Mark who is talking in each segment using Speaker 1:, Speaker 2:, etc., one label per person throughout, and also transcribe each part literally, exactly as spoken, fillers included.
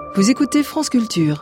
Speaker 1: Vous écoutez France Culture.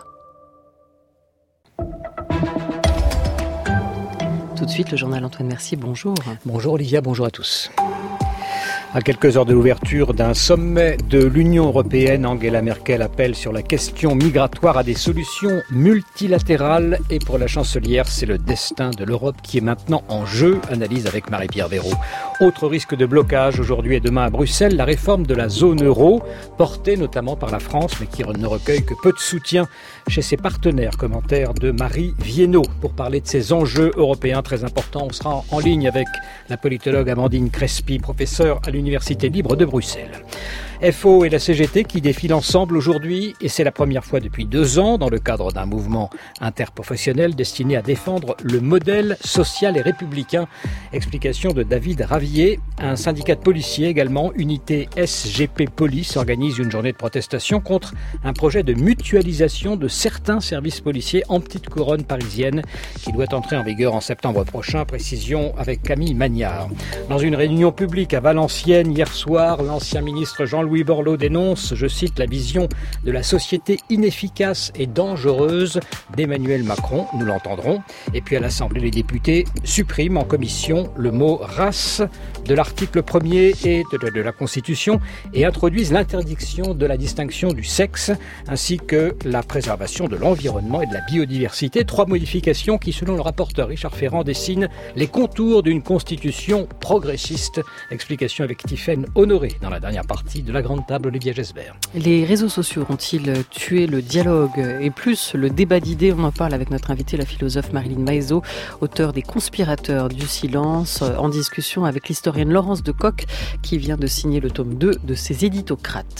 Speaker 1: Tout de suite, le journal Antoine Mercier, bonjour.
Speaker 2: Bonjour Olivia, bonjour à tous. À quelques heures de l'ouverture d'un sommet de l'Union européenne, Angela Merkel appelle sur la question migratoire à des solutions multilatérales. Et pour la chancelière, c'est le destin de l'Europe qui est maintenant en jeu. Analyse avec Marie-Pierre Véraud. Autre risque de blocage aujourd'hui et demain à Bruxelles, la réforme de la zone euro, portée notamment par la France, mais qui ne recueille que peu de soutien chez ses partenaires. Commentaire de Marie Viennot. Pour parler de ces enjeux européens très importants, on sera en ligne avec la politologue Amandine Crespi, professeure à l'Université libre de Bruxelles. F O et la C G T qui défilent ensemble aujourd'hui, et c'est la première fois depuis deux ans dans le cadre d'un mouvement interprofessionnel destiné à défendre le modèle social et républicain. Explication de David Ravier. Un syndicat de policiers également, Unité S G P Police, organise une journée de protestation contre un projet de mutualisation de certains services policiers en petite couronne parisienne qui doit entrer en vigueur en septembre prochain. Précision avec Camille Magnard. Dans une réunion publique à Valenciennes hier soir, l'ancien ministre Jean-Louis Borloo dénonce, je cite, la vision de la société inefficace et dangereuse d'Emmanuel Macron. Nous l'entendrons. Et puis à l'Assemblée, les députés suppriment en commission le mot race de l'article premier et de, de, de la Constitution et introduisent l'interdiction de la distinction du sexe ainsi que la préservation de l'environnement et de la biodiversité. Trois modifications qui, selon le rapporteur Richard Ferrand, dessinent les contours d'une constitution progressiste. Explication avec Tiffaine Honoré dans la dernière partie de la grande table, Olivier Gesbert.
Speaker 1: Les réseaux sociaux ont-ils tué le dialogue et plus le débat d'idées? On en parle avec notre invitée, la philosophe Marilyn Maezot, auteure des Conspirateurs du silence, en discussion avec l'historienne Laurence de Coq, qui vient de signer le tome deux de ses Éditocrates.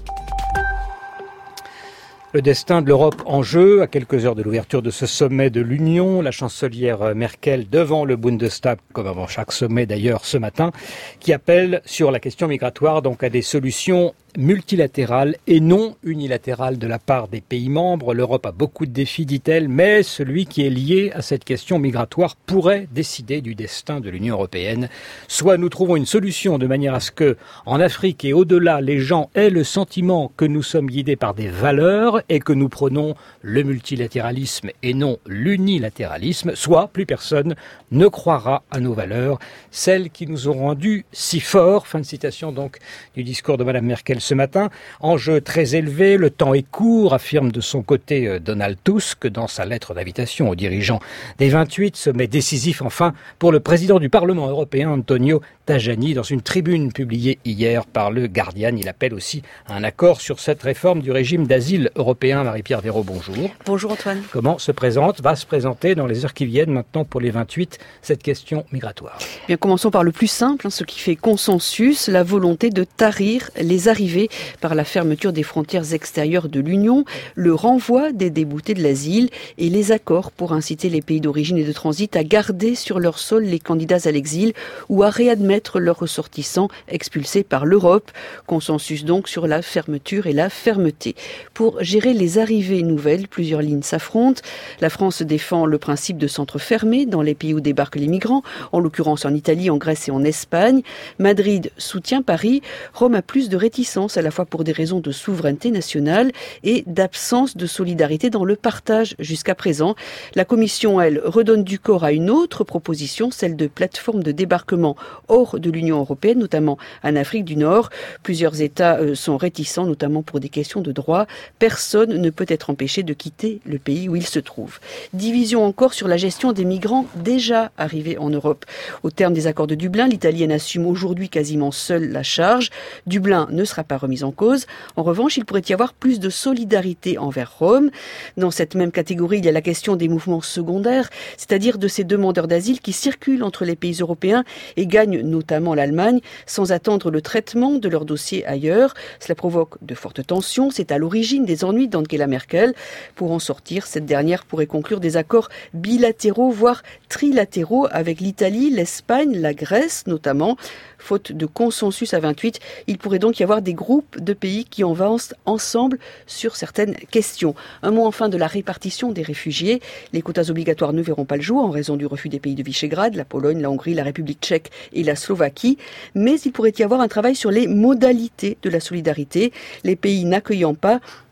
Speaker 2: Le destin de l'Europe en jeu, à quelques heures de l'ouverture de ce sommet de l'Union, la chancelière Merkel devant le Bundestag, comme avant chaque sommet d'ailleurs ce matin, qui appelle sur la question migratoire donc à des solutions multilatérales et non unilatérales de la part des pays membres. L'Europe a beaucoup de défis, dit-elle, mais celui qui est lié à cette question migratoire pourrait décider du destin de l'Union européenne. Soit nous trouvons une solution de manière à ce que, en Afrique et au-delà, les gens aient le sentiment que nous sommes guidés par des valeurs et que nous prenons le multilatéralisme et non l'unilatéralisme, soit plus personne ne croira à nos valeurs, celles qui nous ont rendus si forts. Fin de citation donc du discours de Madame Merkel ce matin. Enjeu très élevé, le temps est court, affirme de son côté Donald Tusk dans sa lettre d'invitation aux dirigeants des vingt-huit. Sommet décisif enfin pour le président du Parlement européen, Antonio Tajani, dans une tribune publiée hier par le Guardian. Il appelle aussi à un accord sur cette réforme du régime d'asile européen. Marie-Pierre Véraud, bonjour.
Speaker 3: Bonjour Antoine.
Speaker 2: Comment se présente, va se présenter dans les heures qui viennent maintenant pour les vingt-huit, cette question migratoire?
Speaker 3: Bien, commençons par le plus simple, hein, ce qui fait consensus, la volonté de tarir les arrivées par la fermeture des frontières extérieures de l'Union, le renvoi des déboutés de l'asile et les accords pour inciter les pays d'origine et de transit à garder sur leur sol les candidats à l'exil ou à réadmettre leurs ressortissants expulsés par l'Europe. Consensus donc sur la fermeture et la fermeté. Pour gérer les arrivées nouvelles, plusieurs lignes s'affrontent. La France défend le principe de centres fermés dans les pays où débarquent les migrants, en l'occurrence en Italie, en Grèce et en Espagne. Madrid soutient Paris. Rome a plus de réticence, à la fois pour des raisons de souveraineté nationale et d'absence de solidarité dans le partage jusqu'à présent. La Commission, elle, redonne du corps à une autre proposition, celle de plateformes de débarquement hors de l'Union européenne, notamment en Afrique du Nord. Plusieurs États euh, sont réticents, notamment pour des questions de droit. Personne ne peut être empêché de quitter le pays où il se trouve. Division encore sur la gestion des migrants déjà arrivés en Europe. Au terme des accords de Dublin, l'Italienne assume aujourd'hui quasiment seule la charge. Dublin ne sera pas remise en cause. En revanche, il pourrait y avoir plus de solidarité envers Rome. Dans cette même catégorie, il y a la question des mouvements secondaires, c'est-à-dire de ces demandeurs d'asile qui circulent entre les pays européens et gagnent notamment l'Allemagne sans attendre le traitement de leur dossier ailleurs. Cela provoque de fortes tensions. C'est à l'origine des ennuis d'Angela Merkel. Pour en sortir, cette dernière pourrait conclure des accords bilatéraux, voire trilatéraux avec l'Italie, l'Espagne, la Grèce notamment. Faute de consensus à vingt-huit, il pourrait donc y avoir des groupes de pays qui avancent ensemble sur certaines questions. Un mot enfin de la répartition des réfugiés. Les quotas obligatoires ne verront pas le jour en raison du refus des pays de Visegrad, la Pologne, la Hongrie, la République tchèque et la Slovaquie. Mais il pourrait y avoir un travail sur les modalités de la solidarité. Les pays n'accueillant pas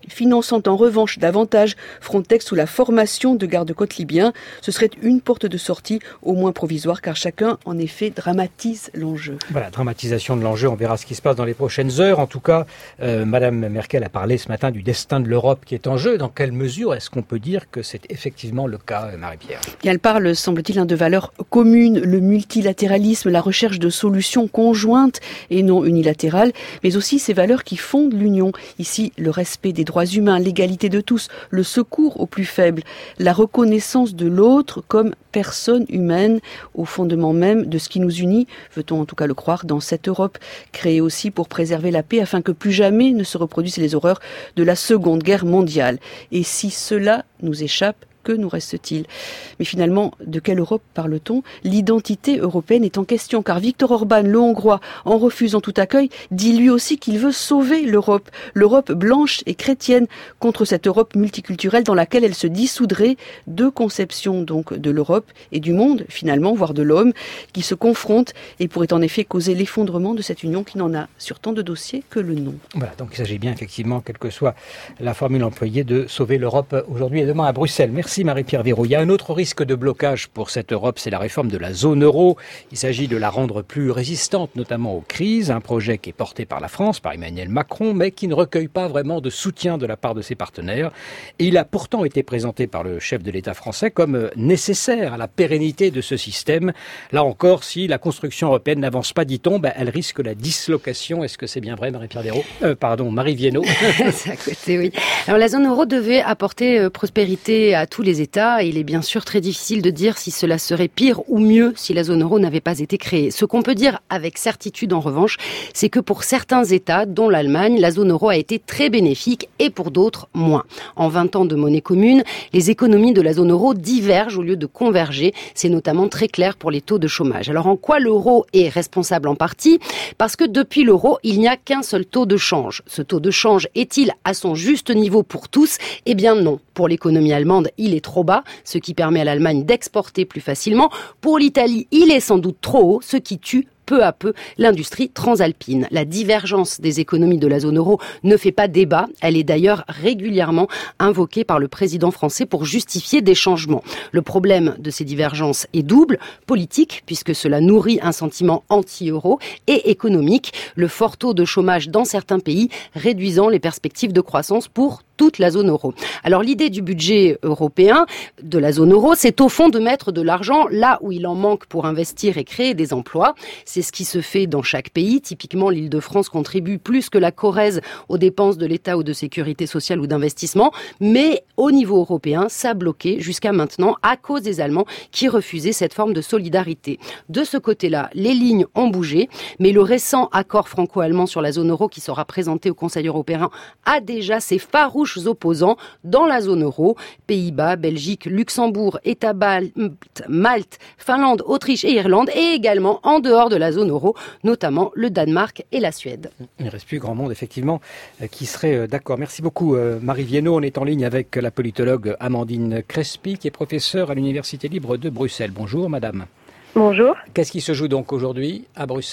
Speaker 3: finançant en revanche davantage Frontex ou la formation de gardes-côtes libyens. Ce serait une porte de sortie, au moins provisoire, car chacun, en effet, dramatise l'enjeu.
Speaker 2: Voilà, dramatisation de l'enjeu, on verra ce qui se passe dans les prochaines heures. En tout cas, euh, Madame Merkel a parlé ce matin du destin de l'Europe qui est en jeu. Dans quelle mesure est-ce qu'on peut dire que c'est effectivement le cas, Marie-Pierre ?
Speaker 3: Et elle parle, semble-t-il, de valeurs communes, le multilatéralisme, la recherche de solutions conjointes et non unilatérales, mais aussi ces valeurs qui fondent l'Union. Ici, le respect des droits humains, l'égalité de tous, le secours aux plus faibles, la reconnaissance de l'autre comme personne humaine au fondement même de ce qui nous unit, veut-on en tout cas le croire, dans cette Europe créée aussi pour préserver la paix afin que plus jamais ne se reproduisent les horreurs de la Seconde Guerre mondiale. Et si cela nous échappe, que nous reste-t-il ? Mais finalement, de quelle Europe parle-t-on ? L'identité européenne est en question, car Viktor Orban, le Hongrois, en refusant tout accueil, dit lui aussi qu'il veut sauver l'Europe, l'Europe blanche et chrétienne, contre cette Europe multiculturelle dans laquelle elle se dissoudrait. Deux conceptions donc de l'Europe et du monde, finalement, voire de l'homme, qui se confrontent et pourraient en effet causer l'effondrement de cette union qui n'en a sur tant de dossiers que le nom.
Speaker 2: Voilà, donc il s'agit bien effectivement, quelle que soit la formule employée, de sauver l'Europe aujourd'hui et demain à Bruxelles. Merci Marie-Pierre Véraud. Il y a un autre risque de blocage pour cette Europe, c'est la réforme de la zone euro. Il s'agit de la rendre plus résistante, notamment aux crises. Un projet qui est porté par la France, par Emmanuel Macron, mais qui ne recueille pas vraiment de soutien de la part de ses partenaires. Et il a pourtant été présenté par le chef de l'État français comme nécessaire à la pérennité de ce système. Là encore, si la construction européenne n'avance pas, dit-on, ben, elle risque la dislocation. Est-ce que c'est bien vrai, Marie-Pierre Véraud ? euh, Pardon, Marie Viennot.
Speaker 4: C'est à côté, oui. Alors la zone euro devait apporter euh, prospérité à tous les États. Il est bien sûr très difficile de dire si cela serait pire ou mieux si la zone euro n'avait pas été créée. Ce qu'on peut dire avec certitude en revanche, c'est que pour certains États, dont l'Allemagne, la zone euro a été très bénéfique et pour d'autres, moins. En vingt ans de monnaie commune, les économies de la zone euro divergent au lieu de converger. C'est notamment très clair pour les taux de chômage. Alors en quoi l'euro est responsable en partie ? Parce que depuis l'euro, il n'y a qu'un seul taux de change. Ce taux de change est-il à son juste niveau pour tous ? Eh bien non. Pour l'économie allemande, il est trop bas, ce qui permet à l'Allemagne d'exporter plus facilement. Pour l'Italie, il est sans doute trop haut, ce qui tue peu à peu l'industrie transalpine. La divergence des économies de la zone euro ne fait pas débat. Elle est d'ailleurs régulièrement invoquée par le président français pour justifier des changements. Le problème de ces divergences est double, politique, puisque cela nourrit un sentiment anti-euro, et économique, le fort taux de chômage dans certains pays réduisant les perspectives de croissance pour toute la zone euro. Alors l'idée du budget européen de la zone euro, c'est au fond de mettre de l'argent là où il en manque pour investir et créer des emplois. C'est ce qui se fait dans chaque pays. Typiquement, l'Île-de-France contribue plus que la Corrèze aux dépenses de l'État ou de sécurité sociale ou d'investissement. Mais au niveau européen, ça a bloqué jusqu'à maintenant à cause des Allemands qui refusaient cette forme de solidarité. De ce côté-là, les lignes ont bougé, mais le récent accord franco-allemand sur la zone euro qui sera présenté au Conseil européen a déjà ses farouches opposants dans la zone euro. Pays-Bas, Belgique, Luxembourg, États baltes, Malte, Finlande, Autriche et Irlande, et également en dehors de la zone euro, notamment le Danemark et la Suède.
Speaker 2: Il ne reste plus grand monde, effectivement, qui serait d'accord. Merci beaucoup, Marie Viennot. On est en ligne avec la politologue Amandine Crespi, qui est professeure à l'Université libre de Bruxelles. Bonjour, madame.
Speaker 5: Bonjour.
Speaker 2: Qu'est-ce qui se joue donc aujourd'hui à Bruxelles ?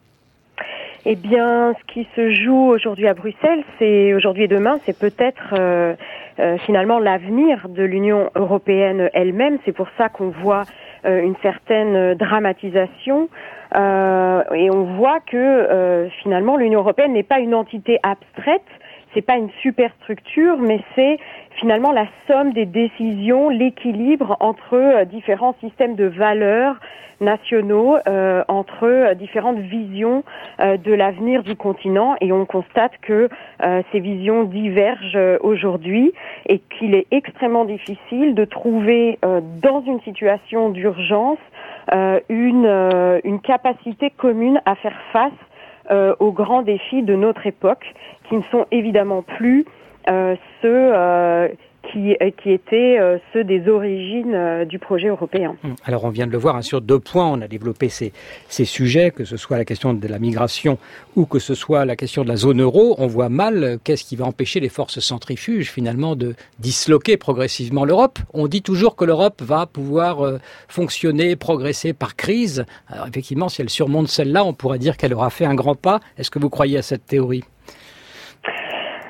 Speaker 5: Eh bien, ce qui se joue aujourd'hui à Bruxelles, c'est aujourd'hui et demain, c'est peut-être euh, euh, finalement l'avenir de l'Union européenne elle-même. C'est pour ça qu'on voit euh, une certaine dramatisation euh, et on voit que euh, finalement l'Union européenne n'est pas une entité abstraite, c'est pas une superstructure, mais c'est finalement la somme des décisions, l'équilibre entre euh, différents systèmes de valeurs nationaux, euh, entre euh, différentes visions euh, de l'avenir du continent, et on constate que euh, ces visions divergent euh, aujourd'hui et qu'il est extrêmement difficile de trouver euh, dans une situation d'urgence euh, une, euh, une capacité commune à faire face euh, aux grands défis de notre époque, qui ne sont évidemment plus euh, ceux euh, qui, qui étaient euh, ceux des origines euh, du projet européen.
Speaker 2: Alors on vient de le voir, hein, sur deux points, on a développé ces, ces sujets, que ce soit la question de la migration ou que ce soit la question de la zone euro. On voit mal qu'est-ce qui va empêcher les forces centrifuges finalement de disloquer progressivement l'Europe. On dit toujours que l'Europe va pouvoir euh, fonctionner, progresser par crise. Alors effectivement, si elle surmonte celle-là, on pourrait dire qu'elle aura fait un grand pas. Est-ce que vous croyez à cette théorie ?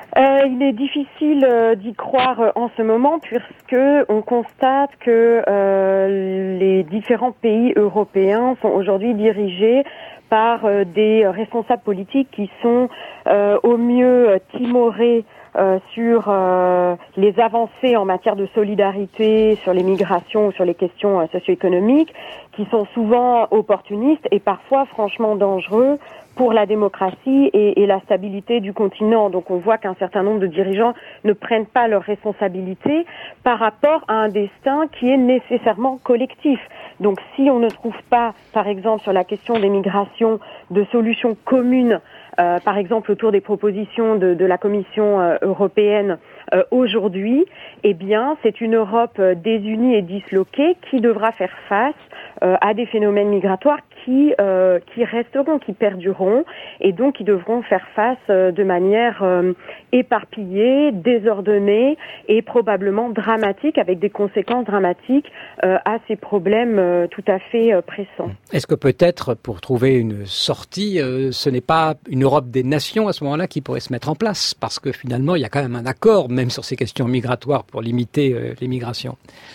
Speaker 5: Euh, il est difficile euh, d'y croire euh, en ce moment puisque on constate que euh, les différents pays européens sont aujourd'hui dirigés par euh, des responsables politiques qui sont euh, au mieux euh, timorés Euh, sur euh, les avancées en matière de solidarité, sur les migrations ou sur les questions euh, socio-économiques, qui sont souvent opportunistes et parfois franchement dangereux pour la démocratie et, et la stabilité du continent. Donc on voit qu'un certain nombre de dirigeants ne prennent pas leurs responsabilités par rapport à un destin qui est nécessairement collectif. Donc si on ne trouve pas, par exemple, sur la question des migrations, de solutions communes, Euh, par exemple autour des propositions de, de la Commission euh, européenne euh, aujourd'hui, eh bien c'est une Europe euh, désunie et disloquée qui devra faire face euh, à des phénomènes migratoires qui euh, qui resteront, qui perdureront et donc qui devront faire face euh, de manière euh, éparpillée, désordonnée et probablement dramatique, avec des conséquences dramatiques euh, à ces problèmes euh, tout à fait euh, pressants.
Speaker 2: Est-ce que peut-être, pour trouver une sortie, euh, ce n'est pas une Europe des nations à ce moment-là qui pourrait se mettre en place? Parce que finalement, il y a quand même un accord, même sur ces questions migratoires, pour limiter euh, les migrations.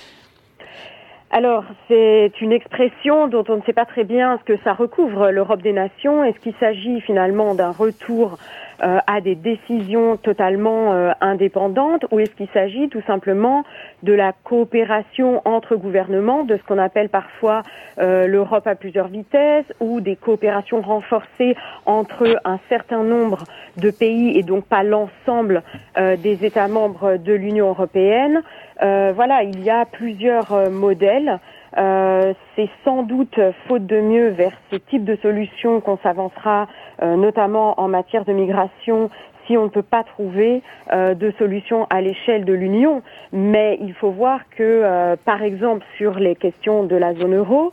Speaker 5: Alors, c'est une expression dont on ne sait pas très bien ce que ça recouvre, l'Europe des nations. Est-ce qu'il s'agit finalement d'un retour euh, à des décisions totalement euh, indépendantes, ou est-ce qu'il s'agit tout simplement de la coopération entre gouvernements, de ce qu'on appelle parfois euh, l'Europe à plusieurs vitesses, ou des coopérations renforcées entre un certain nombre de pays et donc pas l'ensemble euh, des États membres de l'Union européenne? Euh, voilà, il y a plusieurs euh, modèles. Euh, c'est sans doute, faute de mieux, vers ce type de solution qu'on s'avancera, euh, notamment en matière de migration, si on ne peut pas trouver euh, de solution à l'échelle de l'Union. Mais il faut voir que, euh, par exemple, sur les questions de la zone euro,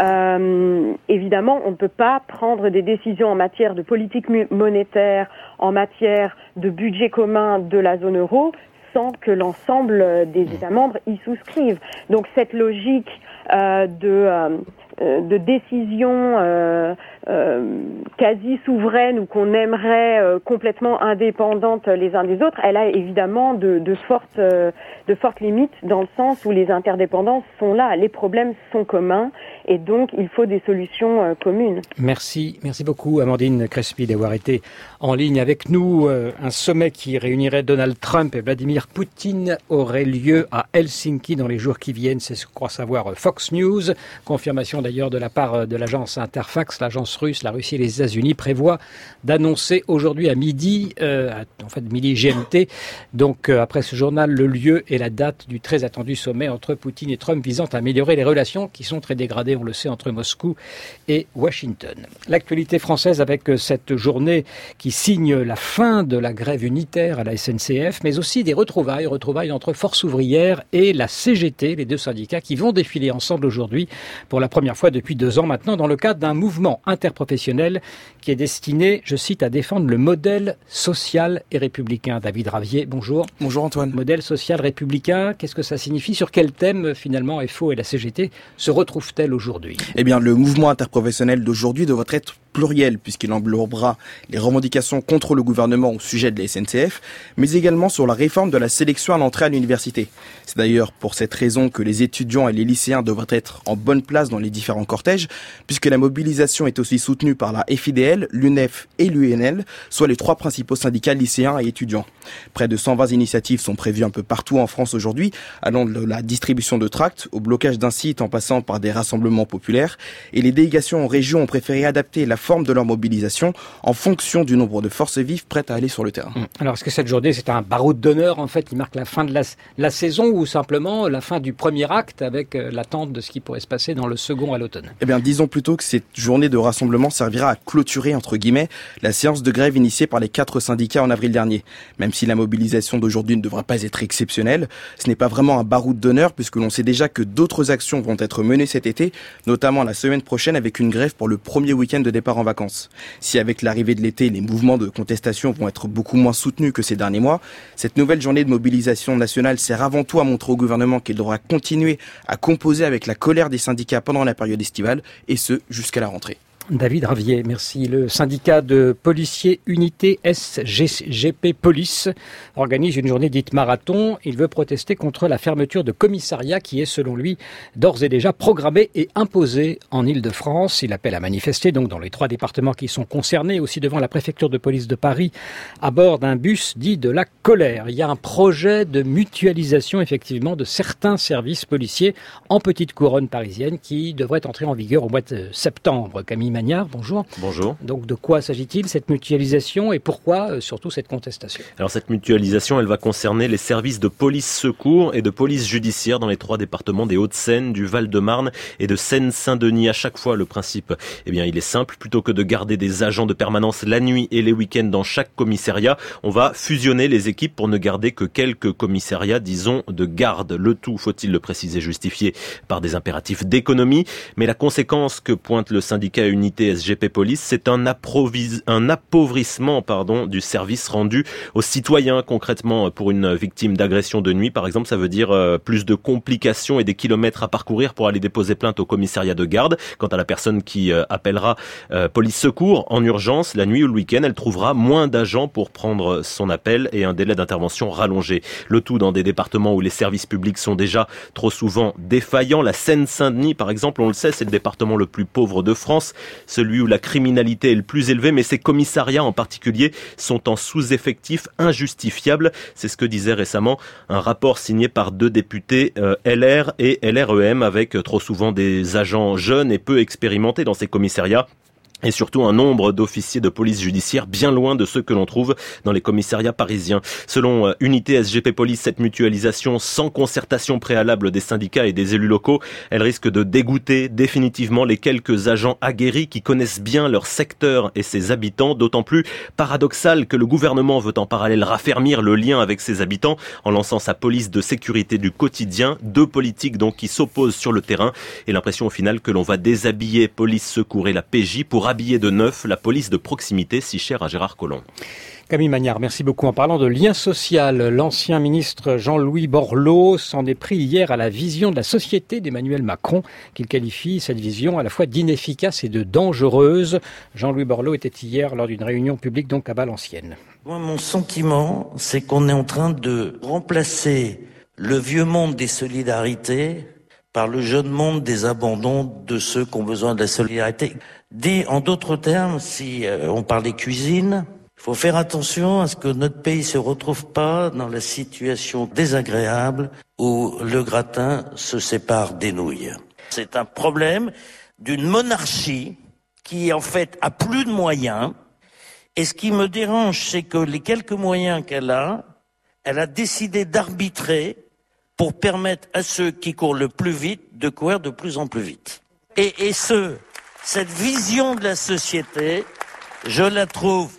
Speaker 5: euh, évidemment, on ne peut pas prendre des décisions en matière de politique monétaire, en matière de budget commun de la zone euro, sans que l'ensemble des États membres y souscrivent. Donc cette logique euh, de, euh, de décision euh, euh, quasi souveraine ou qu'on aimerait euh, complètement indépendante les uns des autres, elle a évidemment de, de, fortes, euh, de fortes limites dans le sens où les interdépendances sont là, les problèmes sont communs et donc il faut des solutions euh, communes.
Speaker 2: Merci, merci beaucoup Amandine Crespi d'avoir été en ligne avec nous. Euh, un sommet qui réunirait Donald Trump et Vladimir Poutine aurait lieu à Helsinki dans les jours qui viennent, c'est ce que croit savoir Fox News. Confirmation d'ailleurs de la part de l'agence Interfax, l'agence russe, la Russie et les États-Unis prévoient d'annoncer aujourd'hui à midi, euh, en fait midi G M T, donc euh, après ce journal, le lieu et la date du très attendu sommet entre Poutine et Trump visant à améliorer les relations qui sont très dégradées, on le sait, entre Moscou et Washington. L'actualité française avec cette journée qui signe la fin de la grève unitaire à la S N C F, mais aussi des retrouvailles, retrouvailles entre Force ouvrière et la C G T, les deux syndicats qui vont défiler ensemble aujourd'hui pour la première fois depuis deux ans maintenant dans le cadre d'un mouvement interprofessionnel qui est destiné, je cite, à défendre le modèle social et républicain. David Ravier, bonjour.
Speaker 6: Bonjour Antoine.
Speaker 2: Modèle social républicain, qu'est-ce que ça signifie? Sur quel thème finalement F O et la C G T se retrouvent-elles aujourd'hui?
Speaker 6: Eh bien, le mouvement interprofessionnel d'aujourd'hui devrait être pluriel puisqu'il englobera les revendications contre le gouvernement au sujet de la S N C F, mais également sur la réforme de la sélection à l'entrée à l'université. C'est d'ailleurs pour cette raison que les étudiants et les lycéens devraient être en bonne place dans les différents cortèges, puisque la mobilisation est aussi soutenue par la F I D L, l'U N E F et l'U N L, soit les trois principaux syndicats lycéens et étudiants. Près de cent vingt initiatives sont prévues un peu partout en France aujourd'hui, allant de la distribution de tracts au blocage d'un site en passant par des rassemblements populaires, et les délégations en région ont préféré adapter la forme de leur mobilisation en fonction du nombre de forces vives prêtes à aller sur le terrain.
Speaker 2: Alors, est-ce que cette journée, c'est un baroud d'honneur, en fait, qui marque la fin de la, la saison ou simplement la fin du premier acte avec euh, l'attente de ce qui pourrait se passer dans le second à l'automne?
Speaker 6: Eh bien, disons plutôt que cette journée de rassemblement servira à clôturer, entre guillemets, la séance de grève initiée par les quatre syndicats en avril dernier. Même si la mobilisation d'aujourd'hui ne devrait pas être exceptionnelle, ce n'est pas vraiment un baroud d'honneur puisque l'on sait déjà que d'autres actions vont être menées cet été, notamment la semaine prochaine avec une grève pour le premier week-end de départ en vacances. Si avec l'arrivée de l'été, les mouvements de contestation vont être beaucoup moins soutenus que ces derniers mois, cette nouvelle journée de mobilisation nationale sert avant tout à montrer au gouvernement qu'il devra continuer à composer avec la colère des syndicats pendant la période estivale, et ce, jusqu'à la rentrée.
Speaker 2: David Ravier, merci. Le syndicat de policiers Unité S G G P Police organise une journée dite marathon. Il veut protester contre la fermeture de commissariats qui est, selon lui, d'ores et déjà programmée et imposée en Île-de-France. Il appelle à manifester donc dans les trois départements qui sont concernés, aussi devant la préfecture de police de Paris, à bord d'un bus dit de la colère. Il y a un projet de mutualisation, effectivement, de certains services policiers en petite couronne parisienne qui devrait entrer en vigueur au mois de septembre. Camille Magnard, bonjour.
Speaker 7: Bonjour. Donc
Speaker 2: de quoi s'agit-il, cette mutualisation, et pourquoi euh, surtout cette contestation?
Speaker 7: Alors cette mutualisation, elle va concerner les services de police secours et de police judiciaire dans les trois départements des Hauts-de-Seine, du Val-de-Marne et de Seine-Saint-Denis. À chaque fois, le principe, eh bien, il est simple. Plutôt que de garder des agents de permanence la nuit et les week-ends dans chaque commissariat, on va fusionner les équipes pour ne garder que quelques commissariats, disons, de garde. Le tout, faut-il le préciser, justifié par des impératifs d'économie. Mais la conséquence que pointe le syndicat Unité S G P Police, c'est un, approvis, un appauvrissement pardon, du service rendu aux citoyens. Concrètement, pour une victime d'agression de nuit, par exemple, ça veut dire euh, plus de complications et des kilomètres à parcourir pour aller déposer plainte au commissariat de garde. Quant à la personne qui euh, appellera euh, police secours en urgence, la nuit ou le week-end, elle trouvera moins d'agents pour prendre son appel et un délai d'intervention rallongé. Le tout dans des départements où les services publics sont déjà trop souvent défaillants. La Seine-Saint-Denis, par exemple, on le sait, c'est le département le plus pauvre de France, celui où la criminalité est le plus élevée, mais ces commissariats en particulier sont en sous-effectif injustifiable. C'est ce que disait récemment un rapport signé par deux députés euh, L R et L R E M, avec euh, trop souvent des agents jeunes et peu expérimentés dans ces commissariats. Et surtout un nombre d'officiers de police judiciaire bien loin de ceux que l'on trouve dans les commissariats parisiens. Selon euh, Unité S G P Police, cette mutualisation sans concertation préalable des syndicats et des élus locaux, elle risque de dégoûter définitivement les quelques agents aguerris qui connaissent bien leur secteur et ses habitants, d'autant plus paradoxal que le gouvernement veut en parallèle raffermir le lien avec ses habitants en lançant sa police de sécurité du quotidien. Deux politiques donc qui s'opposent sur le terrain et l'impression au final que l'on va déshabiller police secours et la P J pour habiller de neuf la police de proximité si chère à Gérard Collomb.
Speaker 2: Camille Magnard, merci beaucoup. En parlant de lien social, l'ancien ministre Jean-Louis Borloo s'en est pris hier à la vision de la société d'Emmanuel Macron, qu'il qualifie, cette vision, à la fois d'inefficace et de dangereuse. Jean-Louis Borloo était hier lors d'une réunion publique donc à Valenciennes.
Speaker 8: Moi, mon sentiment, c'est qu'on est en train de remplacer le vieux monde des solidarités par le jeune monde des abandons de ceux qui ont besoin de la solidarité. Dit en d'autres termes, si euh, on parlait cuisine, il faut faire attention à ce que notre pays se retrouve pas dans la situation désagréable où le gratin se sépare des nouilles. C'est un problème d'une monarchie qui en fait a plus de moyens, et ce qui me dérange, c'est que les quelques moyens qu'elle a, elle a décidé d'arbitrer pour permettre à ceux qui courent le plus vite de courir de plus en plus vite. Et, et ce, cette vision de la société, je la trouve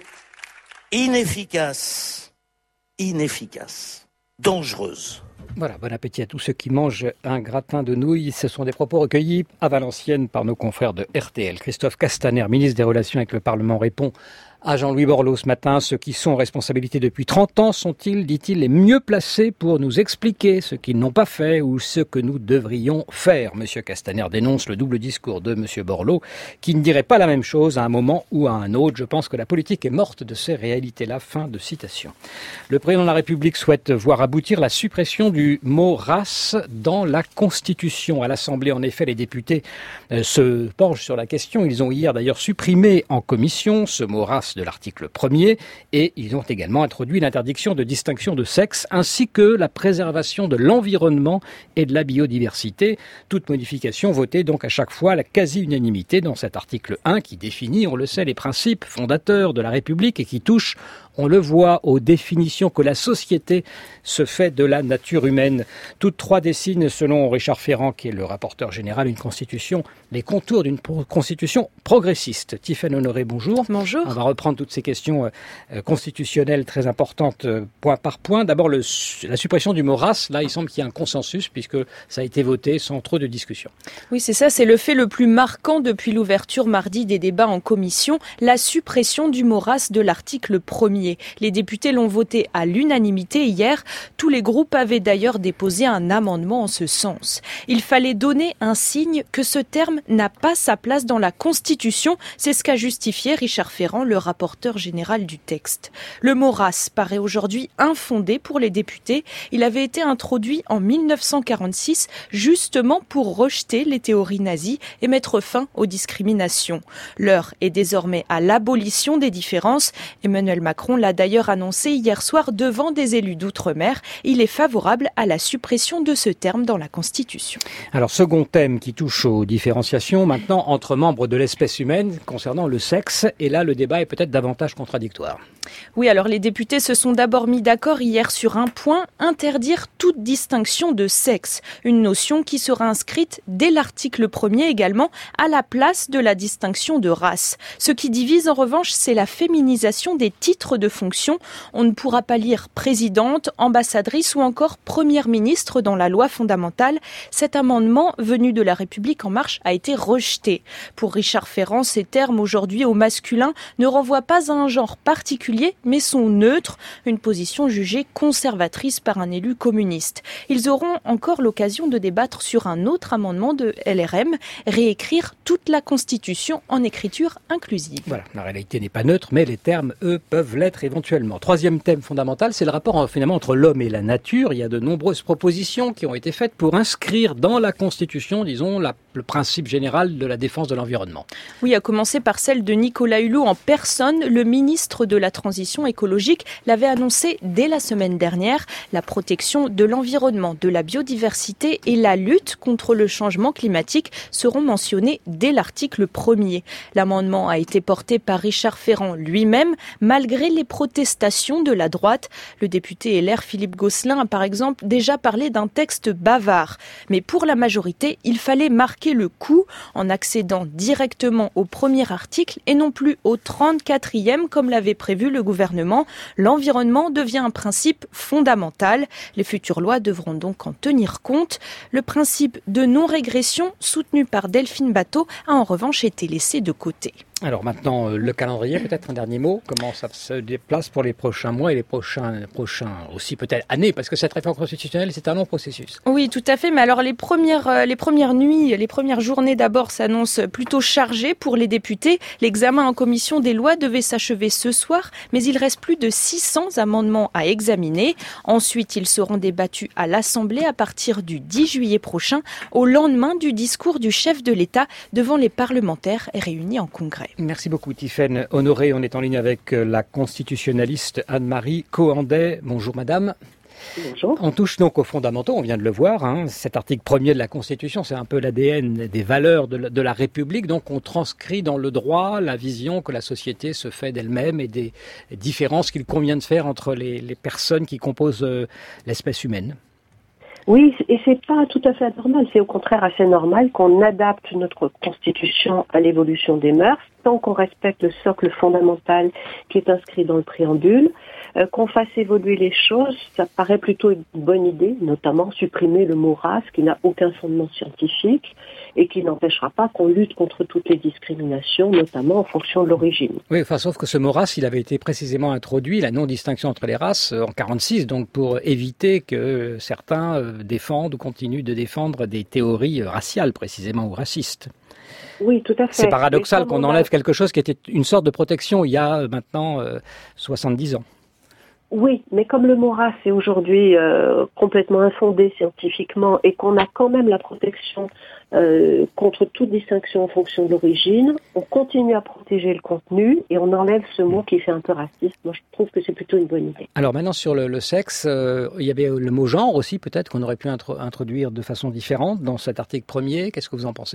Speaker 8: inefficace, inefficace, dangereuse.
Speaker 2: Voilà, bon appétit à tous ceux qui mangent un gratin de nouilles. Ce sont des propos recueillis à Valenciennes par nos confrères de R T L. Christophe Castaner, ministre des Relations avec le Parlement, répond à Jean-Louis Borloo ce matin. Ceux qui sont en responsabilité depuis trente ans sont-ils, dit-il, les mieux placés pour nous expliquer ce qu'ils n'ont pas fait ou ce que nous devrions faire? Monsieur Castaner dénonce le double discours de Monsieur Borloo, qui ne dirait pas la même chose à un moment ou à un autre. Je pense que la politique est morte de ces réalités-là. Fin de citation. Le président de la République souhaite voir aboutir la suppression du mot race dans la Constitution. À l'Assemblée, en effet, les députés euh, se penchent sur la question. Ils ont hier d'ailleurs supprimé en commission ce mot race de l'article premier, et ils ont également introduit l'interdiction de distinction de sexe ainsi que la préservation de l'environnement et de la biodiversité. Toute modification votée donc à chaque fois à la quasi-unanimité dans cet article un qui définit, on le sait, les principes fondateurs de la République et qui touche, on le voit, aux définitions que la société se fait de la nature humaine. Toutes trois dessinent, selon Richard Ferrand, qui est le rapporteur général, une constitution, les contours d'une pro- constitution progressiste. Tiffaine Honoré, bonjour.
Speaker 9: Bonjour.
Speaker 2: On va reprendre toutes ces questions euh, constitutionnelles très importantes euh, point par point. D'abord, le, la suppression du mot race. Là, il semble qu'il y a un consensus puisque ça a été voté sans trop de discussion.
Speaker 9: Oui, c'est ça. C'est le fait le plus marquant depuis l'ouverture mardi des débats en commission. La suppression du mot race de l'article premier. Les députés l'ont voté à l'unanimité hier. Tous les groupes avaient d'ailleurs déposé un amendement en ce sens. Il fallait donner un signe que ce terme n'a pas sa place dans la Constitution. C'est ce qu'a justifié Richard Ferrand, le rapporteur général du texte. Le mot race paraît aujourd'hui infondé pour les députés. Il avait été introduit en mille neuf cent quarante-six justement pour rejeter les théories nazies et mettre fin aux discriminations. L'heure est désormais à l'abolition des différences. Emmanuel Macron l'a d'ailleurs annoncé hier soir devant des élus d'outre-mer. Il est favorable à la suppression de ce terme dans la Constitution.
Speaker 2: Alors, second thème qui touche aux différenciations maintenant entre membres de l'espèce humaine concernant le sexe. Et là, le débat est peut-être davantage contradictoire.
Speaker 9: Oui, alors les députés se sont d'abord mis d'accord hier sur un point, interdire toute distinction de sexe. Une notion qui sera inscrite dès l'article premier également à la place de la distinction de race. Ce qui divise en revanche, c'est la féminisation des titres de fonction. On ne pourra pas lire présidente, ambassadrice ou encore première ministre dans la loi fondamentale. Cet amendement venu de La République En Marche a été rejeté. Pour Richard Ferrand, ces termes aujourd'hui au masculin ne renvoient pas à un genre particulier mais sont neutres, une position jugée conservatrice par un élu communiste. Ils auront encore l'occasion de débattre sur un autre amendement de L R M, réécrire toute la Constitution en écriture inclusive.
Speaker 2: Voilà, la réalité n'est pas neutre, mais les termes, eux, peuvent l'être éventuellement. Troisième thème fondamental, c'est le rapport finalement entre l'homme et la nature. Il y a de nombreuses propositions qui ont été faites pour inscrire dans la Constitution, disons, la, le principe général de la défense de l'environnement.
Speaker 9: Oui, à commencer par celle de Nicolas Hulot en personne, le ministre de la Transition écologique l'avait annoncé dès la semaine dernière. La protection de l'environnement, de la biodiversité et la lutte contre le changement climatique seront mentionnés dès l'article premier. L'amendement a été porté par Richard Ferrand lui-même, malgré les protestations de la droite. Le député L R Philippe Gosselin a par exemple déjà parlé d'un texte bavard. Mais pour la majorité, il fallait marquer le coup en accédant directement au premier article et non plus au trente-quatrième comme l'avait prévu le gouvernement. L'environnement devient un principe fondamental. Les futures lois devront donc en tenir compte. Le principe de non-régression, soutenu par Delphine Batho, a en revanche été laissé de côté.
Speaker 2: Alors maintenant, le calendrier, peut-être un dernier mot. Comment ça se déplace pour les prochains mois et les prochains, prochains aussi peut-être années, parce que cette réforme constitutionnelle, c'est un long processus.
Speaker 9: Oui, tout à fait. Mais alors les premières, les premières nuits, les premières journées d'abord s'annoncent plutôt chargées pour les députés. L'examen en commission des lois devait s'achever ce soir, mais il reste plus de six cents amendements à examiner. Ensuite, ils seront débattus à l'Assemblée à partir du dix juillet prochain, au lendemain du discours du chef de l'État devant les parlementaires réunis en congrès.
Speaker 2: Merci beaucoup Tiffaine Honoré. On est en ligne avec la constitutionnaliste Anne-Marie Cohandet. Bonjour madame.
Speaker 10: Bonjour.
Speaker 2: On touche donc aux fondamentaux, on vient de le voir. Hein. Cet article premier de la Constitution, c'est un peu l'A D N des valeurs de la, de la République. Donc on transcrit dans le droit la vision que la société se fait d'elle-même et des différences qu'il convient de faire entre les, les personnes qui composent euh, l'espèce humaine.
Speaker 10: Oui, et c'est pas tout à fait anormal, c'est au contraire assez normal qu'on adapte notre Constitution à l'évolution des mœurs, tant qu'on respecte le socle fondamental qui est inscrit dans le préambule, euh, qu'on fasse évoluer les choses, ça paraît plutôt une bonne idée, notamment supprimer le mot race qui n'a aucun fondement scientifique et qui n'empêchera pas qu'on lutte contre toutes les discriminations, notamment en fonction de l'origine.
Speaker 2: Oui, enfin, sauf que ce mot race, il avait été précisément introduit, la non-distinction entre les races, en quarante-six, donc pour éviter que certains défendent ou continuent de défendre des théories raciales, précisément, ou racistes.
Speaker 10: Oui, tout à fait.
Speaker 2: C'est paradoxal qu'on enlève a... quelque chose qui était une sorte de protection il y a maintenant euh, soixante-dix ans.
Speaker 10: Oui, mais comme le mot race est aujourd'hui euh, complètement infondé scientifiquement et qu'on a quand même la protection euh, contre toute distinction en fonction de l'origine, on continue à protéger le contenu et on enlève ce mot qui fait un peu raciste. Moi, je trouve que c'est plutôt une bonne idée.
Speaker 2: Alors maintenant, sur le, le sexe, euh, il y avait le mot genre aussi, peut-être qu'on aurait pu intro- introduire de façon différente dans cet article premier. Qu'est-ce que vous en pensez ?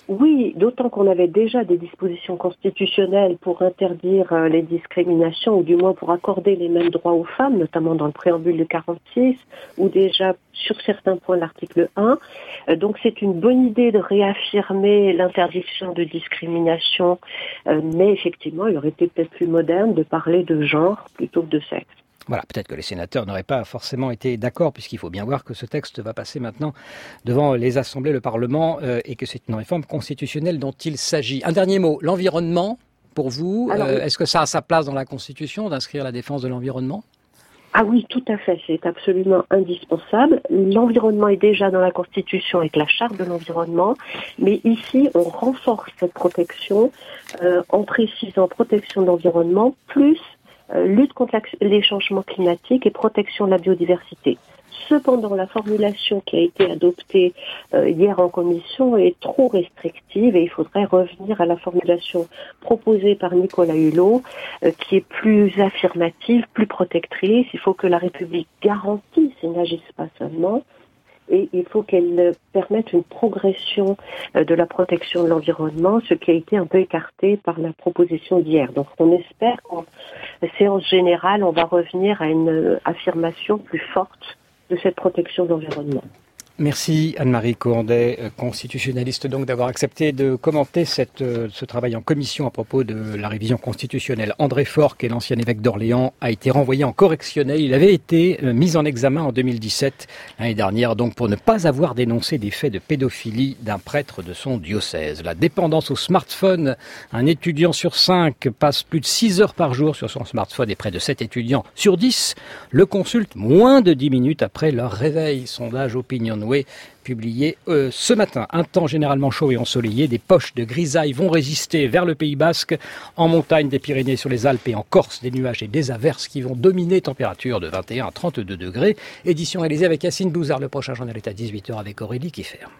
Speaker 10: Oui, d'autant qu'on avait déjà des dispositions constitutionnelles pour interdire euh, les discriminations, ou du moins pour accorder les mêmes droits aux femmes, notamment dans le préambule de quarante-six, ou déjà sur certains points l'article un. Euh, donc c'est une bonne idée de réaffirmer l'interdiction de discrimination, euh, mais effectivement, il aurait été peut-être plus moderne de parler de genre plutôt que de sexe.
Speaker 2: Voilà, peut-être que les sénateurs n'auraient pas forcément été d'accord, puisqu'il faut bien voir que ce texte va passer maintenant devant les assemblées, le Parlement, euh, et que c'est une réforme constitutionnelle dont il s'agit. Un dernier mot, l'environnement, pour vous,
Speaker 10: Alors,
Speaker 2: euh, est-ce que ça a sa place dans la Constitution d'inscrire la défense de l'environnement ?
Speaker 10: Ah oui, tout à fait, c'est absolument indispensable. L'environnement est déjà dans la Constitution avec la Charte de l'environnement, mais ici, on renforce cette protection euh, en précisant protection de l'environnement plus euh, lutte contre les changements climatiques et protection de la biodiversité. Cependant, la formulation qui a été adoptée euh, hier en commission est trop restrictive et il faudrait revenir à la formulation proposée par Nicolas Hulot, euh, qui est plus affirmative, plus protectrice. Il faut que la République garantisse et n'agisse pas seulement. Et il faut qu'elle permette une progression euh, de la protection de l'environnement, ce qui a été un peu écarté par la proposition d'hier. Donc on espère qu'en séance générale, on va revenir à une euh, affirmation plus forte de cette protection de l'environnement.
Speaker 2: Merci Anne-Marie Cohandet, constitutionnaliste, donc d'avoir accepté de commenter cette, ce travail en commission à propos de la révision constitutionnelle. André Faure, qui est l'ancien évêque d'Orléans, a été renvoyé en correctionnel. Il avait été mis en examen en deux mille dix-sept, l'année dernière, donc pour ne pas avoir dénoncé des faits de pédophilie d'un prêtre de son diocèse. La dépendance au smartphone, un étudiant sur cinq passe plus de six heures par jour sur son smartphone et près de sept étudiants sur dix le consultent moins de dix minutes après leur réveil. Sondage Opinionway publié euh, ce matin. Un temps généralement chaud et ensoleillé, des poches de grisaille vont résister vers le Pays Basque, en montagne des Pyrénées, sur les Alpes et en Corse, des nuages et des averses qui vont dominer, température de vingt et un à trente-deux degrés. Édition réalisée avec Yacine Bouzard. Le prochain journal est à dix-huit heures avec Aurélie Kieffer.